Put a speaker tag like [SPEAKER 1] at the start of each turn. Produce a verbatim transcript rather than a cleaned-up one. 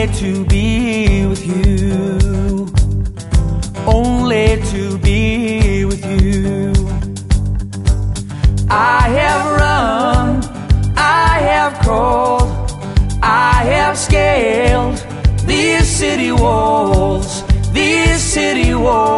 [SPEAKER 1] only to be with you, only to be with you. I have run, I have crawled, I have scaled these city walls, these city walls.